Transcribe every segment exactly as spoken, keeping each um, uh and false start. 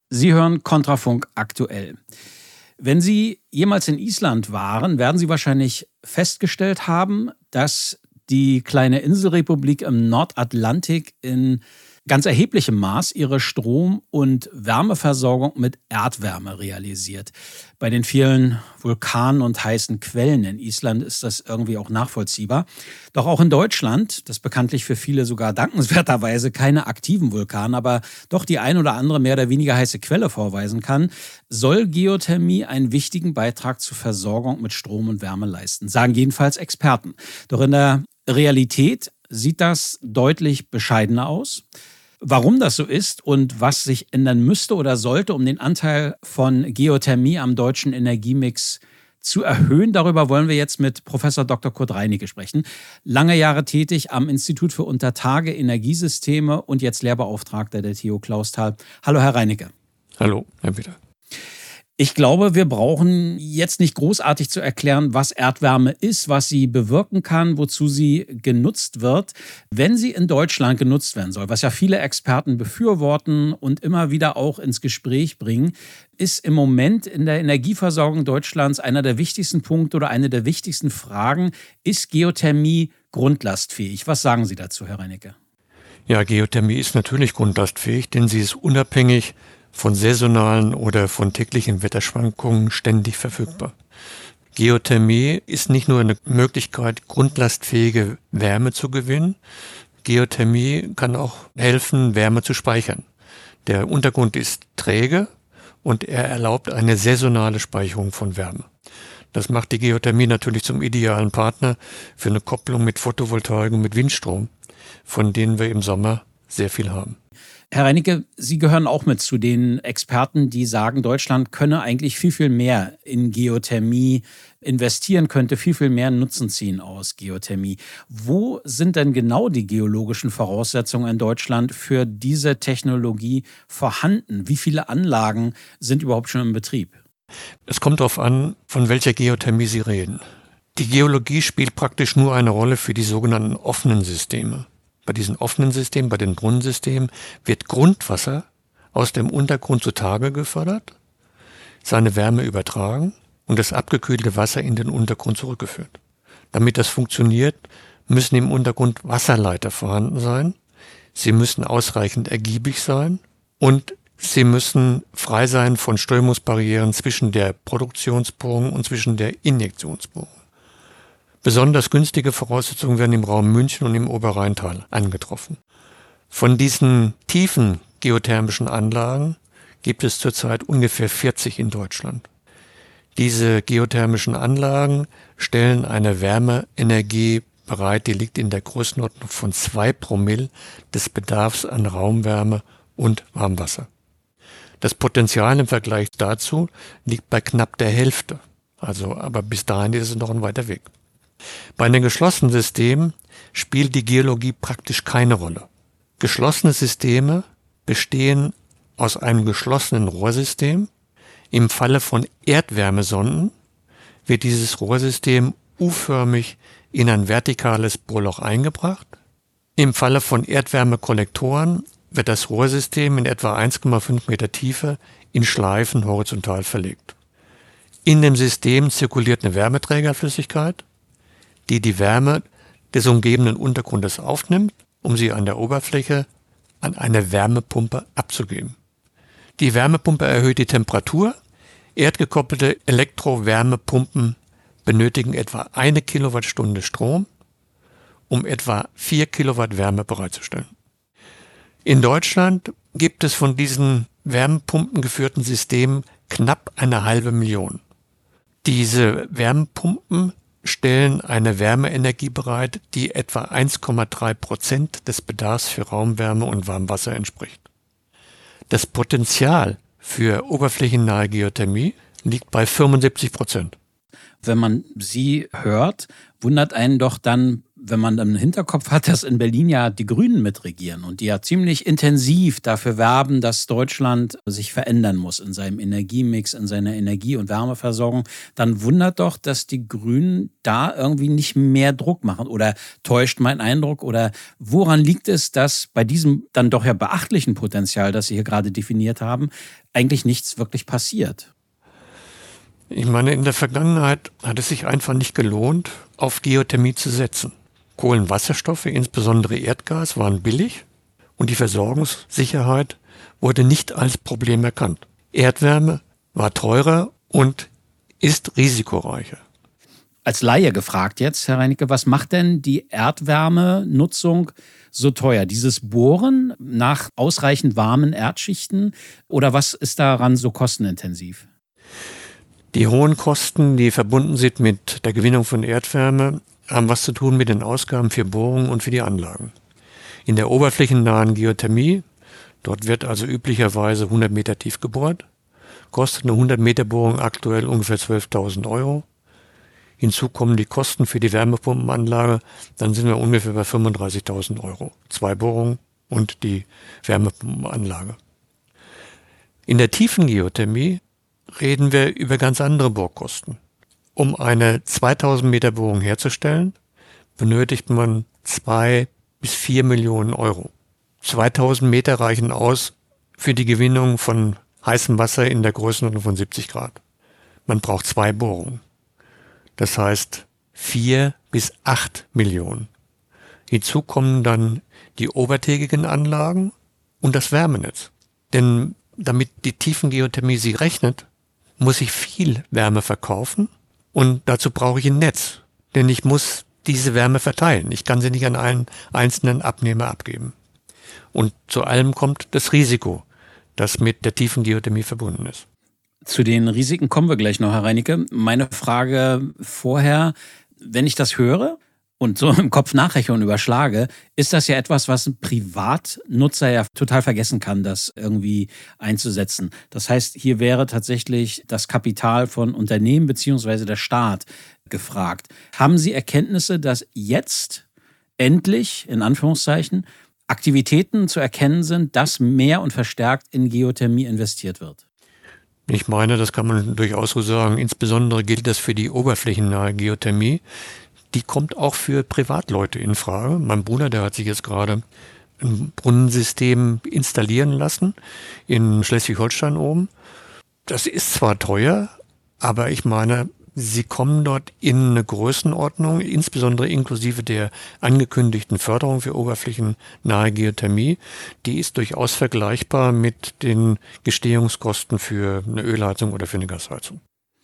Sie hören Kontrafunk aktuell. Wenn Sie jemals in Island waren, werden Sie wahrscheinlich festgestellt haben, dass die kleine Inselrepublik im Nordatlantik in ganz erheblichem Maß ihre Strom- und Wärmeversorgung mit Erdwärme realisiert. Bei den vielen Vulkanen und heißen Quellen in Island ist das irgendwie auch nachvollziehbar. Doch auch in Deutschland, das bekanntlich für viele sogar dankenswerterweise keine aktiven Vulkane, aber doch die ein oder andere mehr oder weniger heiße Quelle vorweisen kann, soll Geothermie einen wichtigen Beitrag zur Versorgung mit Strom und Wärme leisten, sagen jedenfalls Experten. Doch in der Realität sieht das deutlich bescheidener aus. Warum das so ist und was sich ändern müsste oder sollte, um den Anteil von Geothermie am deutschen Energiemix zu erhöhen, darüber wollen wir jetzt mit Professor Doktor Kurt Reinicke sprechen. Lange Jahre tätig am Institut für Untertage Energiesysteme und jetzt Lehrbeauftragter der T U Clausthal. Hallo, Herr Reinicke. Hallo, Herr Witter. Ich glaube, wir brauchen jetzt nicht großartig zu erklären, was Erdwärme ist, was sie bewirken kann, wozu sie genutzt wird. Wenn sie in Deutschland genutzt werden soll, was ja viele Experten befürworten und immer wieder auch ins Gespräch bringen, ist im Moment in der Energieversorgung Deutschlands einer der wichtigsten Punkte oder eine der wichtigsten Fragen: Ist Geothermie grundlastfähig? Was sagen Sie dazu, Herr Reinicke? Ja, Geothermie ist natürlich grundlastfähig, denn sie ist unabhängig von saisonalen oder von täglichen Wetterschwankungen ständig verfügbar. Geothermie ist nicht nur eine Möglichkeit, grundlastfähige Wärme zu gewinnen. Geothermie kann auch helfen, Wärme zu speichern. Der Untergrund ist träge und er erlaubt eine saisonale Speicherung von Wärme. Das macht die Geothermie natürlich zum idealen Partner für eine Kopplung mit Photovoltaik und mit Windstrom, von denen wir im Sommer sehr viel haben. Herr Reinicke, Sie gehören auch mit zu den Experten, die sagen, Deutschland könne eigentlich viel, viel mehr in Geothermie investieren, könnte viel, viel mehr Nutzen ziehen aus Geothermie. Wo sind denn genau die geologischen Voraussetzungen in Deutschland für diese Technologie vorhanden? Wie viele Anlagen sind überhaupt schon im Betrieb? Es kommt darauf an, von welcher Geothermie Sie reden. Die Geologie spielt praktisch nur eine Rolle für die sogenannten offenen Systeme. Bei diesen offenen Systemen, bei den Brunnensystemen, wird Grundwasser aus dem Untergrund zutage gefördert, seine Wärme übertragen und das abgekühlte Wasser in den Untergrund zurückgeführt. Damit das funktioniert, müssen im Untergrund Wasserleiter vorhanden sein, sie müssen ausreichend ergiebig sein und sie müssen frei sein von Strömungsbarrieren zwischen der Produktionsbohrung und zwischen der Injektionsbohrung. Besonders günstige Voraussetzungen werden im Raum München und im Oberrheintal angetroffen. Von diesen tiefen geothermischen Anlagen gibt es zurzeit ungefähr vierzig in Deutschland. Diese geothermischen Anlagen stellen eine Wärmeenergie bereit, die liegt in der Größenordnung von zwei Promille des Bedarfs an Raumwärme und Warmwasser. Das Potenzial im Vergleich dazu liegt bei knapp der Hälfte. Also, aber bis dahin ist es noch ein weiter Weg. Bei einem geschlossenen System spielt die Geologie praktisch keine Rolle. Geschlossene Systeme bestehen aus einem geschlossenen Rohrsystem. Im Falle von Erdwärmesonden wird dieses Rohrsystem U-förmig in ein vertikales Bohrloch eingebracht. Im Falle von Erdwärmekollektoren wird das Rohrsystem in etwa eins Komma fünf Meter Tiefe in Schleifen horizontal verlegt. In dem System zirkuliert eine Wärmeträgerflüssigkeit, die die Wärme des umgebenden Untergrundes aufnimmt, um sie an der Oberfläche an eine Wärmepumpe abzugeben. Die Wärmepumpe erhöht die Temperatur. Erdgekoppelte Elektrowärmepumpen benötigen etwa eine Kilowattstunde Strom, um etwa vier Kilowatt Wärme bereitzustellen. In Deutschland gibt es von diesen Wärmepumpen geführten Systemen knapp eine halbe Million. Diese Wärmepumpen stellen eine Wärmeenergie bereit, die etwa eins Komma drei Prozent des Bedarfs für Raumwärme und Warmwasser entspricht. Das Potenzial für oberflächennahe Geothermie liegt bei fünfundsiebzig Prozent. Wenn man Sie hört, wundert einen doch dann wenn man im Hinterkopf hat, dass in Berlin ja die Grünen mitregieren und die ja ziemlich intensiv dafür werben, dass Deutschland sich verändern muss in seinem Energiemix, in seiner Energie- und Wärmeversorgung, dann wundert doch, dass die Grünen da irgendwie nicht mehr Druck machen. Oder täuscht mein Eindruck? Oder woran liegt es, dass bei diesem dann doch ja beachtlichen Potenzial, das Sie hier gerade definiert haben, eigentlich nichts wirklich passiert? Ich meine, in der Vergangenheit hat es sich einfach nicht gelohnt, auf Geothermie zu setzen. Kohlenwasserstoffe, insbesondere Erdgas, waren billig und die Versorgungssicherheit wurde nicht als Problem erkannt. Erdwärme war teurer und ist risikoreicher. Als Laie gefragt jetzt, Herr Reinicke, was macht denn die Erdwärmenutzung so teuer? Dieses Bohren nach ausreichend warmen Erdschichten oder was ist daran so kostenintensiv? Die hohen Kosten, die verbunden sind mit der Gewinnung von Erdwärme, haben was zu tun mit den Ausgaben für Bohrungen und für die Anlagen. In der oberflächennahen Geothermie, dort wird also üblicherweise hundert Meter tief gebohrt, kostet eine hundert Meter Bohrung aktuell ungefähr zwölftausend Euro. Hinzu kommen die Kosten für die Wärmepumpenanlage, dann sind wir ungefähr bei fünfunddreißigtausend Euro. Zwei Bohrungen und die Wärmepumpenanlage. In der tiefen Geothermie reden wir über ganz andere Bohrkosten. Um eine zweitausend Meter Bohrung herzustellen, benötigt man zwei bis vier Millionen Euro. zweitausend Meter reichen aus für die Gewinnung von heißem Wasser in der Größenordnung von siebzig Grad. Man braucht zwei Bohrungen. Das heißt vier bis acht Millionen. Hinzu kommen dann die obertägigen Anlagen und das Wärmenetz. Denn damit die Tiefengeothermie sich rechnet, muss ich viel Wärme verkaufen. Und dazu brauche ich ein Netz, denn ich muss diese Wärme verteilen. Ich kann sie nicht an einen einzelnen Abnehmer abgeben. Und zu allem kommt das Risiko, das mit der tiefen Geothermie verbunden ist. Zu den Risiken kommen wir gleich noch, Herr Reinicke. Meine Frage vorher, wenn ich das höre und so im Kopf nachrechne und überschlage, ist das ja etwas, was ein Privatnutzer ja total vergessen kann, das irgendwie einzusetzen. Das heißt, hier wäre tatsächlich das Kapital von Unternehmen bzw. der Staat gefragt. Haben Sie Erkenntnisse, dass jetzt endlich, in Anführungszeichen, Aktivitäten zu erkennen sind, dass mehr und verstärkt in Geothermie investiert wird? Ich meine, das kann man durchaus so sagen. Insbesondere gilt das für die oberflächennahe Geothermie. Die kommt auch für Privatleute in Frage. Mein Bruder, der hat sich jetzt gerade ein Brunnensystem installieren lassen in Schleswig-Holstein oben. Das ist zwar teuer, aber ich meine, sie kommen dort in eine Größenordnung, insbesondere inklusive der angekündigten Förderung für oberflächennahe Geothermie. Die ist durchaus vergleichbar mit den Gestehungskosten für eine Ölheizung oder für eine Gasheizung.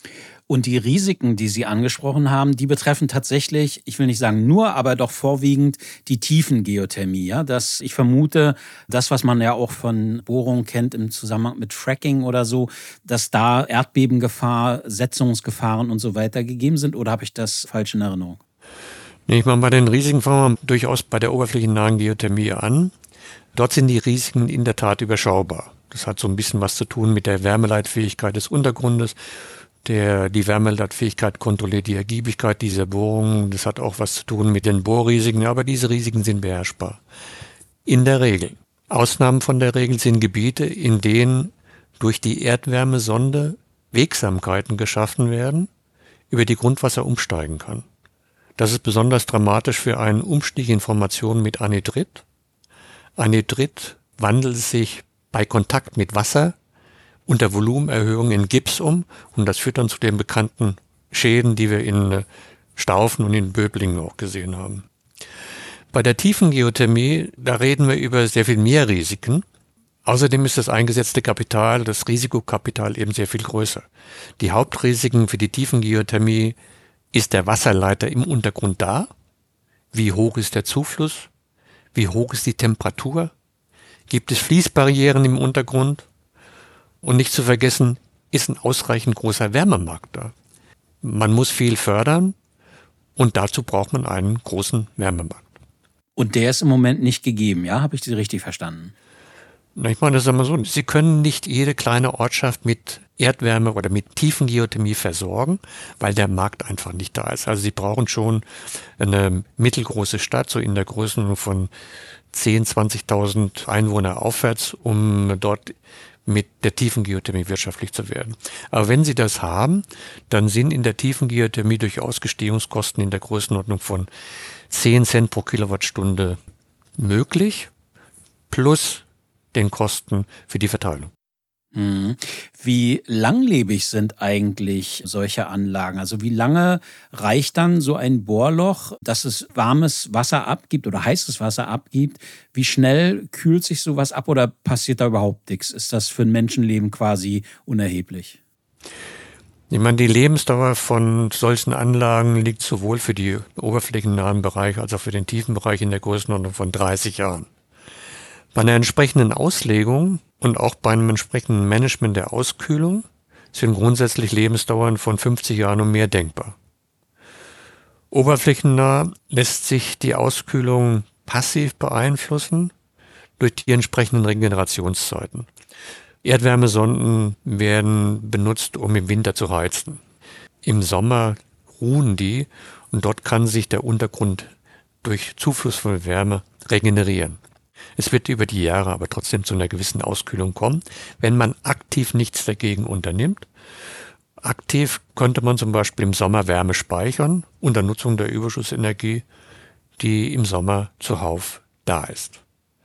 Und die Risiken, die Sie angesprochen haben, die betreffen tatsächlich, ich will nicht sagen nur, aber doch vorwiegend die Tiefengeothermie. Ja? Das, ich vermute, das, was man ja auch von Bohrungen kennt im Zusammenhang mit Fracking oder so, dass da Erdbebengefahr, Setzungsgefahren und so weiter gegeben sind. Oder habe ich das falsch in Erinnerung? Nee, ich meine, bei den Risiken fangen wir durchaus bei der oberflächennahen Geothermie an. Dort sind die Risiken in der Tat überschaubar. Das hat so ein bisschen was zu tun mit der Wärmeleitfähigkeit des Untergrundes. Der, die Wärmeleitfähigkeit kontrolliert die Ergiebigkeit dieser Bohrungen. Das hat auch was zu tun mit den Bohrrisiken, aber diese Risiken sind beherrschbar. In der Regel. Ausnahmen von der Regel sind Gebiete, in denen durch die Erdwärmesonde Wegsamkeiten geschaffen werden, über die Grundwasser umsteigen kann. Das ist besonders dramatisch für einen Umstieg in Formationen mit Anhydrit. Anhydrit wandelt sich bei Kontakt mit Wasser unter Volumenerhöhung in Gips um und das führt dann zu den bekannten Schäden, die wir in Staufen und in Böblingen auch gesehen haben. Bei der tiefen Geothermie, da reden wir über sehr viel mehr Risiken. Außerdem ist das eingesetzte Kapital, das Risikokapital eben sehr viel größer. Die Hauptrisiken für die tiefen Geothermie ist der Wasserleiter im Untergrund da? Wie hoch ist der Zufluss? Wie hoch ist die Temperatur? Gibt es Fließbarrieren im Untergrund? Und nicht zu vergessen, ist ein ausreichend großer Wärmemarkt da. Man muss viel fördern und dazu braucht man einen großen Wärmemarkt. Und der ist im Moment nicht gegeben, ja? Habe ich Sie richtig verstanden? Na, ich meine, das ist immer so, Sie können nicht jede kleine Ortschaft mit Erdwärme oder mit Tiefengeothermie versorgen, weil der Markt einfach nicht da ist. Also sie brauchen schon eine mittelgroße Stadt, so in der Größenordnung von zehntausend, zwanzigtausend Einwohner aufwärts, um dort mit der Tiefengeothermie wirtschaftlich zu werden. Aber wenn sie das haben, dann sind in der Tiefengeothermie durchaus Gestehungskosten in der Größenordnung von zehn Cent pro Kilowattstunde möglich, plus den Kosten für die Verteilung. Wie langlebig sind eigentlich solche Anlagen? Also wie lange reicht dann so ein Bohrloch, dass es warmes Wasser abgibt oder heißes Wasser abgibt? Wie schnell kühlt sich sowas ab oder passiert da überhaupt nichts? Ist das für ein Menschenleben quasi unerheblich? Ich meine, die Lebensdauer von solchen Anlagen liegt sowohl für die oberflächennahen Bereiche als auch für den tiefen Bereich in der Größenordnung von dreißig Jahren. Bei einer entsprechenden Auslegung und auch bei einem entsprechenden Management der Auskühlung sind grundsätzlich Lebensdauern von fünfzig Jahren und mehr denkbar. Oberflächennah lässt sich die Auskühlung passiv beeinflussen durch die entsprechenden Regenerationszeiten. Erdwärmesonden werden benutzt, um im Winter zu heizen. Im Sommer ruhen die und dort kann sich der Untergrund durch Zufluss von Wärme regenerieren. Es wird über die Jahre aber trotzdem zu einer gewissen Auskühlung kommen, wenn man aktiv nichts dagegen unternimmt. Aktiv könnte man zum Beispiel im Sommer Wärme speichern unter Nutzung der Überschussenergie, die im Sommer zuhauf da ist.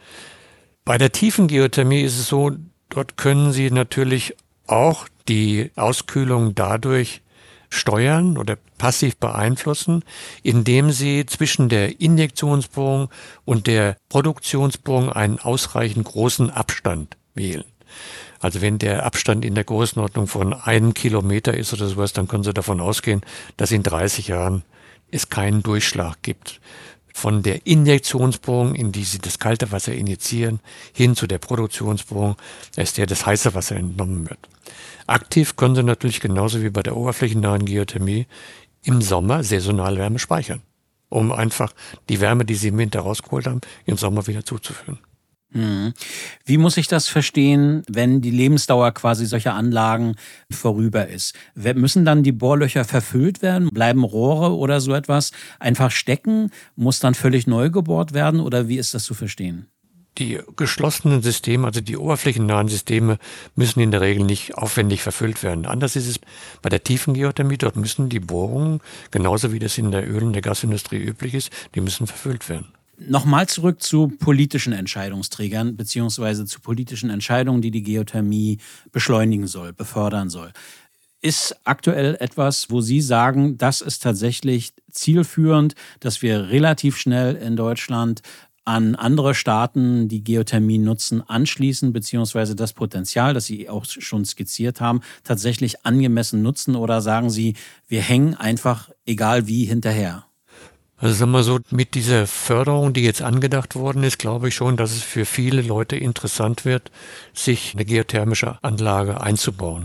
Bei der Tiefengeothermie ist es so, dort können Sie natürlich auch die Auskühlung dadurch steuern oder passiv beeinflussen, indem Sie zwischen der Injektionsbohrung und der Produktionsbohrung einen ausreichend großen Abstand wählen. Also wenn der Abstand in der Größenordnung von einem Kilometer ist oder sowas, dann können Sie davon ausgehen, dass in dreißig Jahren es keinen Durchschlag gibt. Von der Injektionsbohrung, in die Sie das kalte Wasser injizieren, hin zu der Produktionsbohrung, aus der das heiße Wasser entnommen wird. Aktiv können Sie natürlich genauso wie bei der oberflächennahen Geothermie im Sommer saisonal Wärme speichern, um einfach die Wärme, die Sie im Winter rausgeholt haben, im Sommer wieder zuzuführen. Hm. Wie muss ich das verstehen, wenn die Lebensdauer quasi solcher Anlagen vorüber ist? Müssen dann die Bohrlöcher verfüllt werden? Bleiben Rohre oder so etwas einfach stecken? Muss dann völlig neu gebohrt werden oder wie ist das zu verstehen? Die geschlossenen Systeme, also die oberflächennahen Systeme, müssen in der Regel nicht aufwendig verfüllt werden. Anders ist es bei der Tiefengeothermie. Dort müssen die Bohrungen, genauso wie das in der Öl- und der Gasindustrie üblich ist, die müssen verfüllt werden. Nochmal zurück zu politischen Entscheidungsträgern beziehungsweise zu politischen Entscheidungen, die die Geothermie beschleunigen soll, befördern soll. Ist aktuell etwas, wo Sie sagen, das ist tatsächlich zielführend, dass wir relativ schnell in Deutschland an andere Staaten, die Geothermie nutzen, anschließen, beziehungsweise das Potenzial, das Sie auch schon skizziert haben, tatsächlich angemessen nutzen? Oder sagen Sie, wir hängen einfach, egal wie, hinterher? Also sagen wir so, mit dieser Förderung, die jetzt angedacht worden ist, glaube ich schon, dass es für viele Leute interessant wird, sich eine geothermische Anlage einzubauen.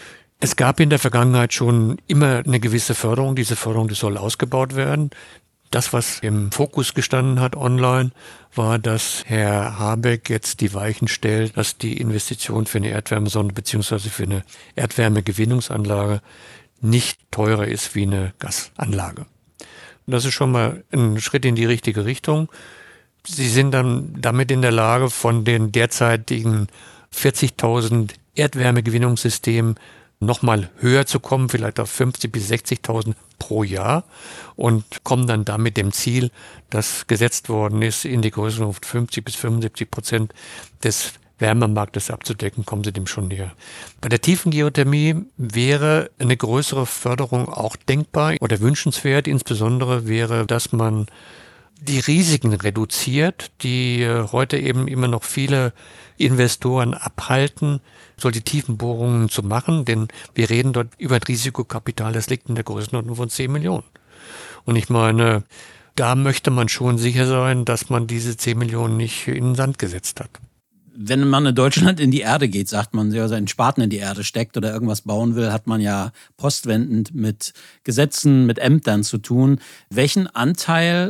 Es gab in der Vergangenheit schon immer eine gewisse Förderung. Diese Förderung, die soll ausgebaut werden. Das, was im Fokus gestanden hat online, war, dass Herr Habeck jetzt die Weichen stellt, dass die Investition für eine Erdwärmesonde bzw. für eine Erdwärmegewinnungsanlage nicht teurer ist wie eine Gasanlage. Das ist schon mal ein Schritt in die richtige Richtung. Sie sind dann damit in der Lage, von den derzeitigen vierzigtausend Erdwärmegewinnungssystemen nochmal höher zu kommen, vielleicht auf fünfzig bis sechzigtausend pro Jahr und kommen dann damit dem Ziel, das gesetzt worden ist, in die Größenordnung von fünfzig bis fünfundsiebzig Prozent des Wärmemarktes abzudecken, kommen sie dem schon näher. Bei der Tiefengeothermie wäre eine größere Förderung auch denkbar oder wünschenswert. Insbesondere wäre, dass man die Risiken reduziert, die heute eben immer noch viele Investoren abhalten, solche Tiefenbohrungen zu machen. Denn wir reden dort über ein Risikokapital, das liegt in der Größenordnung von zehn Millionen. Und ich meine, da möchte man schon sicher sein, dass man diese zehn Millionen nicht in den Sand gesetzt hat. Wenn man in Deutschland in die Erde geht, sagt man, ja, seinen Spaten in die Erde steckt oder irgendwas bauen will, hat man ja postwendend mit Gesetzen, mit Ämtern zu tun. Welchen Anteil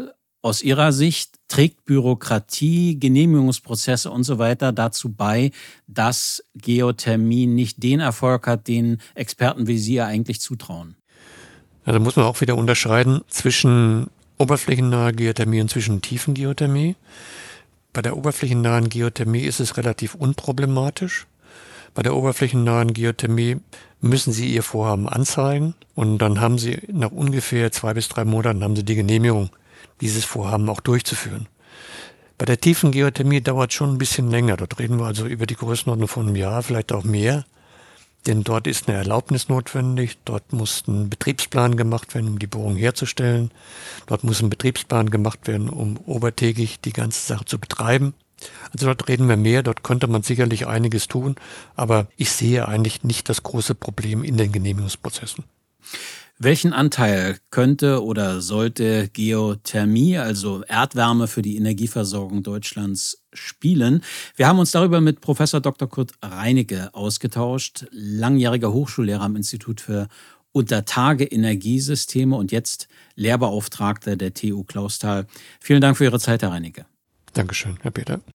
Aus Ihrer Sicht trägt Bürokratie, Genehmigungsprozesse und so weiter dazu bei, dass Geothermie nicht den Erfolg hat, den Experten wie Sie ja eigentlich zutrauen? Also muss man auch wieder unterscheiden zwischen oberflächennaher Geothermie und zwischen Tiefengeothermie. Bei der oberflächennahen Geothermie ist es relativ unproblematisch. Bei der oberflächennahen Geothermie müssen Sie Ihr Vorhaben anzeigen und dann haben Sie nach ungefähr zwei bis drei Monaten haben Sie die Genehmigung, dieses Vorhaben auch durchzuführen. Bei der tiefen Geothermie dauert es schon ein bisschen länger. Dort reden wir also über die Größenordnung von einem Jahr, vielleicht auch mehr. Denn dort ist eine Erlaubnis notwendig. Dort muss ein Betriebsplan gemacht werden, um die Bohrung herzustellen. Dort muss ein Betriebsplan gemacht werden, um obertägig die ganze Sache zu betreiben. Also dort reden wir mehr. Dort könnte man sicherlich einiges tun. Aber ich sehe eigentlich nicht das große Problem in den Genehmigungsprozessen. Welchen Anteil könnte oder sollte Geothermie, also Erdwärme für die Energieversorgung Deutschlands, spielen? Wir haben uns darüber mit Professor Doktor Kurt Reinecke ausgetauscht, langjähriger Hochschullehrer am Institut für Untertage-Energiesysteme und jetzt Lehrbeauftragter der T U Clausthal. Vielen Dank für Ihre Zeit, Herr Reinecke. Dankeschön, Herr Peter.